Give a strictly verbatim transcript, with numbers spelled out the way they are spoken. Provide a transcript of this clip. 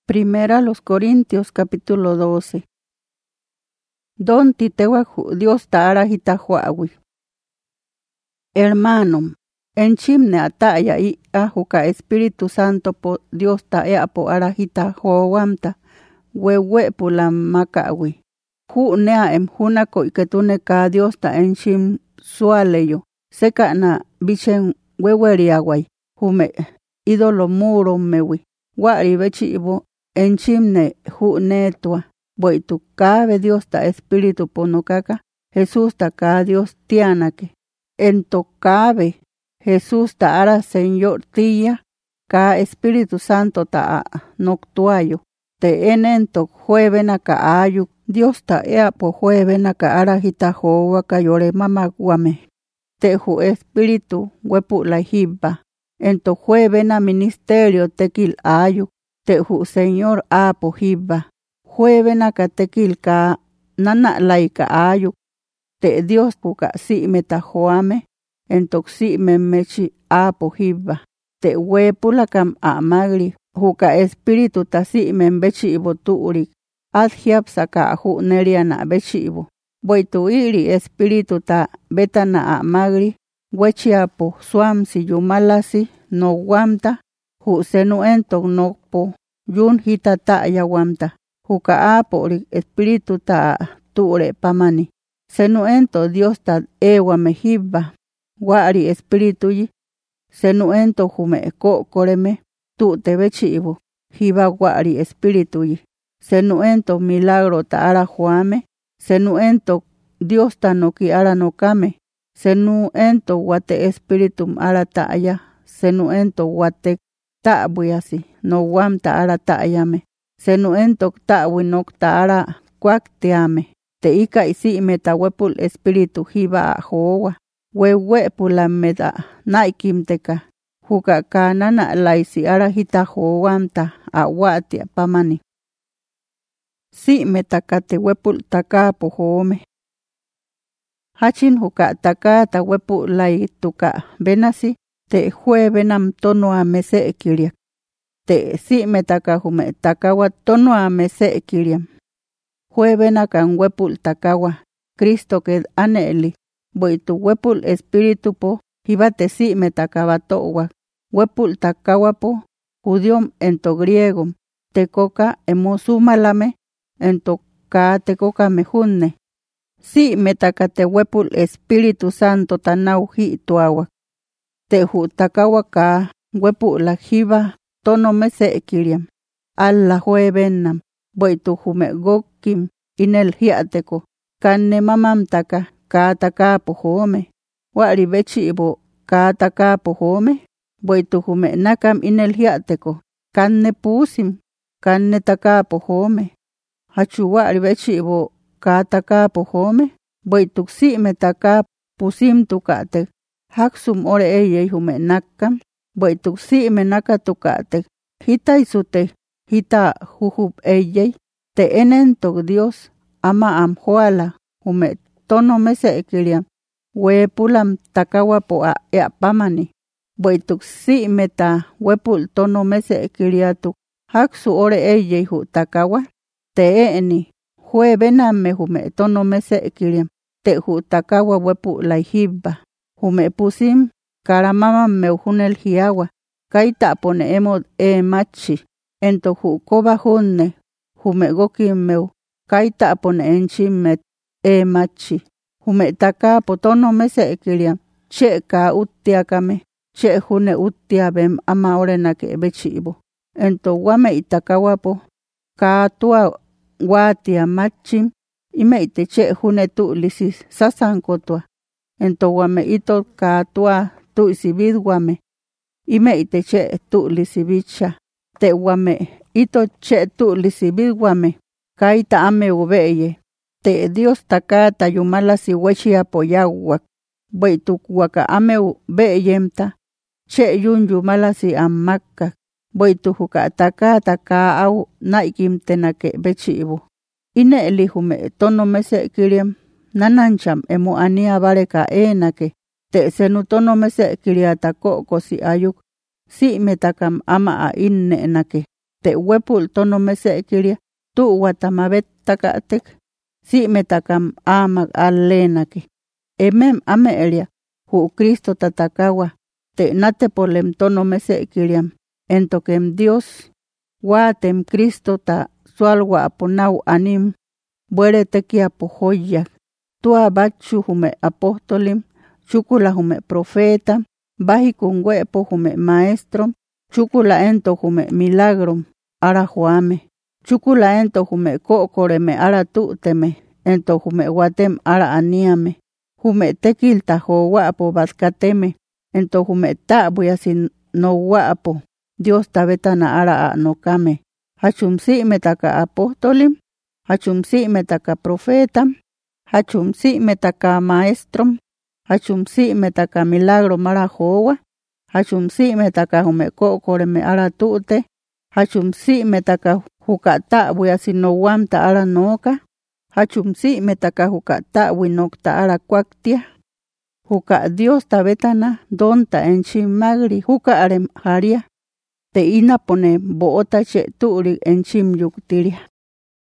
Primera a los Corintios capítulo doce. Don titehuaju Dios taara hitahuawi. Hermano, en chimne ataya y ajuka Espíritu Santo po Dios taea po ara hitahuawamta, wewe pulam makawi. Hu nea em hunako iketune ka Dios ta en chim sualeyo, seka na bichen weweriawai, hume idolo muro mewi, wari bechibo en chimne hu netua, boitu cabe Dios ta Espíritu ponokaka, Jesús ta ka Dios tianake, ento cabe Jesús ta ara Señor tía, ka Espíritu Santo ta noctuayo, te enento juevena ka ayu, Dios ta ea po juevena ka ara hitajowa ka yore mama guame, te ju Espíritu wepu la hibba, ento juevena ministerio tekil ayu, te ju Señor apo hibba, juevena ka tekil ka nana laika ayu, te Dios puka si meta joame, ento si me mechi apo hibba, te wepula kam amagri, juka Espíritu ta si men bechibo tuurik, adhiab saka ju neriana bechibo, boitu iri Espíritu ta betana amagri, wechiapo suam si yumalasi no wamta, ju senu ento nokpo, yun hitata ya wamta, juka apo rik Espíritu ta tuure pamani, senu ento Dios ta ewa mehibba, wari Espíritu yi, senu ento jume ko koreme, tu te bechibo, hiba wari Espíritu yi, senu ento milagro ta ara juame, senu ento Dios ta no ki ara no kame, senu ento wate Espíritum ara ta aya, senu ento wate ta buyasi, no wam ta ara ta ayame, senu ento ta winok ta ara kwak teame, te ika isi meta wepul Espíritu hiba a jowa, we wepula meta naikimteka, huka kanana laisi ara hita jowamta a watia pamani. Si meta kate wepul taka po home. Hachin huka taka ta wepul lai tuka benasi, te juevenam tono a mese ekiriak. Te si metaka hume takawa tono a mese ekiriam. Juevena kan wepul takawa, Cristo que aneli, boitu wepul Espíritu po, hibate si metakaba towa, wepul takawa po, judiom ento griegom, tekoka emosumalame, ento ka tekoka mejunne. Si metakate wepul Espíritu Santo tanau hi tuawa. Te hu takawa ka wepul la hiba tono mese ekiriam. Alla juevenam, boitu hume gokim, inel hiateko, kanne mamam taka, ka taka po home. Wari bechibo, ka taka po home, boitu hume nakam inel hiateko, kanne pusim, kanne taka po home. Hachu wari bechibo, ka taka po home, boitu si me taka pusim tukate, haksum ore eye hume nakam, boitu si me naka tukate, hita isute, hita hujub eye, te enento Dios, ama am huala, hume tono mese ekiriam, wepulam takawa po a ea pamani, boitu si meta wepul tono mese ekiriatu, haksu ore eye hu takawa, te eni, juevena me hume tono mese ekiriam, te hu takawa wepu la hibba, hume pusim, karamama me hunel hiawa, kaita pone emo e machi, ento hu koba hunne, hume goki meu, kaita pone enchimet e machi, hume taka potono mese ekiriam, che ka utiakame, che hune utiabem ama orena ke bechibo, ento wame itakawa po, ka tua watia machim, ime ite che hune tu lisis sasankotua, ento wame ito ka tua tu isibid wame, ime ite che tu lisibicha, te wame ito che tu lisibid wame, kaita ame ubeye, te Dios taka tayumala si wechi apoyawak, boituk waka ame ubeyemta, che yun yumala si amakak, boitu huka taka taka au naikim tenake bechibu. Ine elihume tono mese kiriam, nanancham emo ania bareka enake, te senu tono mese kiriata koko si ayuk, si metakam ama a inne nake, te wepul tono mesekiria tu watamabet takatek si metakam amak alenaki. Emem ameeria hu Cristo tatakawa te nate polem tono mesekiriam entokem Dios watem Cristo ta sualwa aponau anim buere tekia pojoyak tua bachu hume apostolim chukula hume profeta baji kun wepo hume maestro chukula ento hume milagrom ara juame chukula ento hume kokoreme ara tuteme ento hume watem ara aniame hume tekil tajo wapo baskateme ento hume tabuya sin no wapo Dios tabetana ara a no kame hachumsi metaka apostolim hachumsi metaka profeta hachumsi metaka maestro hachumsi metaka milagro mara jowa hachumsi metaka hume kokoreme ara tute hachumsi metaka hukata buya sin no wamta ara noka hachumsi metaka hukata winokta ara kwaktia huka Dios tabetana donta enchi magri huka arem haria te ina pone boota che turi enchim yuktiria.